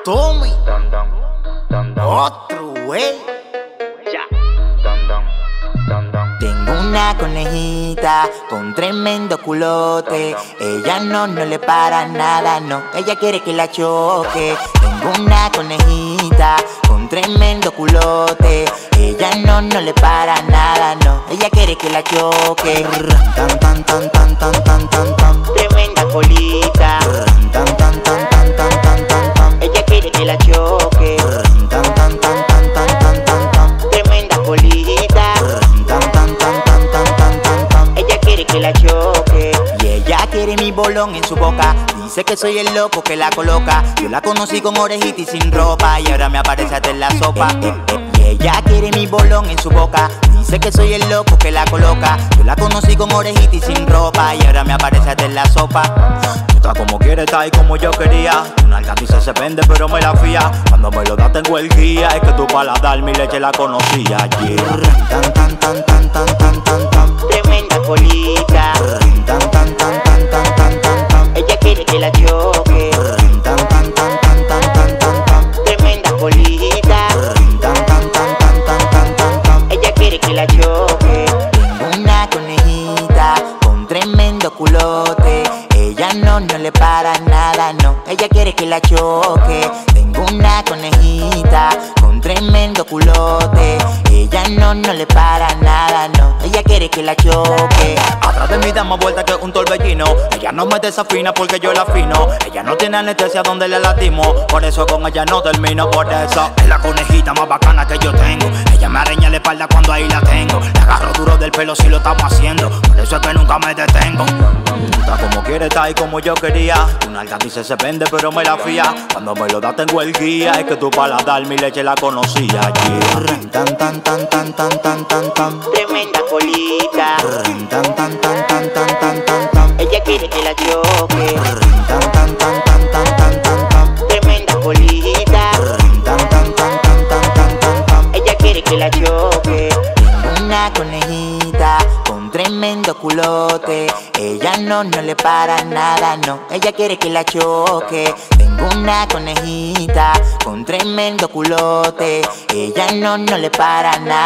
Tommy, otro güey. Tengo una conejita con tremendo culote. Ella no le para nada, no. Ella quiere que la choque. Tengo una conejita con tremendo culote. Ella no le para nada, no. Ella quiere que la choque. Tan tan tan tan tan tan tan tan. Tremenda colita. Tan tan tan tan tan tan tan tan. Ella quiere que la choque. Tan tan tan tan tan tan tan tan. Tremenda colita. Tan tan tan tan tan tan tan tan. Ella quiere que la choque. Y ella quiere mi bolón en su boca. Dice que soy el loco que la coloca. Yo la conocí con orejita y sin ropa, y ahora me aparece hasta en la sopa. Y ella quiere mi bolón en su boca. Dice que soy el loco que la coloca. Yo la conocí con orejita y sin ropa, y ahora me aparece hasta en la sopa. Tú estás como quieres, estás ahí como yo quería. Una alga dice se vende pero me la fía. Cuando me lo da tengo el guía. Es que tu paladar mi leche la conocía. Yeah. Tan tan tan tan tan tan tan tan. Tremenda colita. Tan tan tan tan tan tan tan tan. Ella quiere que la choque. Tan tan tan tan tan tan tan tan. Tremenda colita. Tan tan tan tan tan tan tan tan. Ella quiere que la choque. Tengo una conejita con tremendo culote. Ella no le para nada, no. Ella quiere que la choque. Tengo una conejita con tremendo culote. Ella no le para nada, no. Ella quiere que la choque. Atrás de mí da más vuelta que un torbellino. Ella no me desafina porque yo la afino. Ella no tiene anestesia donde le latimo. Por eso con ella no termino, por eso es la conejita más bacana que yo tengo. Ella me araña la espalda cuando ahí la tengo. Le agarro duro del pelo si lo estamos haciendo. Por eso es que nunca me detengo. Tú estás como quieres, estás ahí como yo quería. Una alga dice se vende pero me la fía. Cuando me lo da tengo el guía. Es que tu paladar mi leche la conocía. Yeah. Tan tan tan tan tan tan tan tan. Tremenda colita. Tan tan tan tan tan tan tan tan. Ella quiere que la choque. Tan tan tan tan tan tan tan tan. Tremenda colita. Tan tan tan tan tan tan tan tan. Ella quiere que la choque. Tengo una conejita con tremendo culote. Ella no le para nada, no. Ella quiere que la choque. Tengo una conejita con tremendo culote. Ella no le para nada.